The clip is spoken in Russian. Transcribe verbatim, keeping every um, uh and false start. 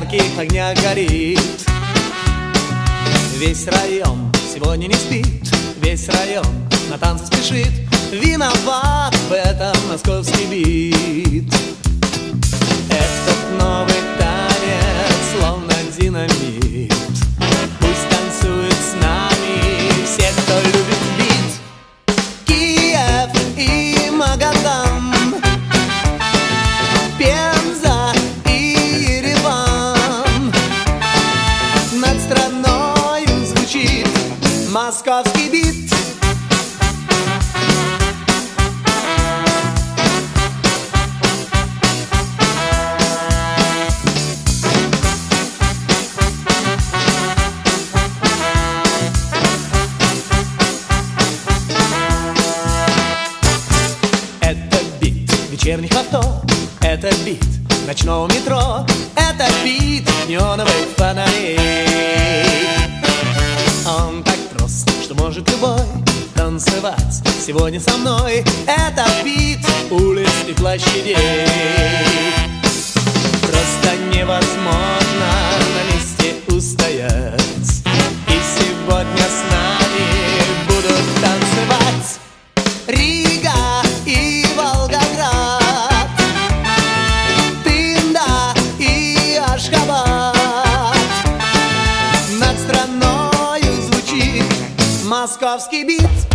ярких огнях горит. Весь район сегодня не спит, весь район на танцы спешит. Виноват в этом московский бит. Этот новый танец словно динамит. Пусть танцует с нами все, кто любит бит. Киев и Магадан, Пенза и Ереван. Над страною звучит московский бит. Вечерних авто, это бит ночного метро, это бит неоновых фонарей. Он так прост, что может любой танцевать сегодня со мной. Это бит улиц и площадей. Просто невозможно на месте устоять, и сегодня с нами будут танцевать Рига и Волгоград, московский бит.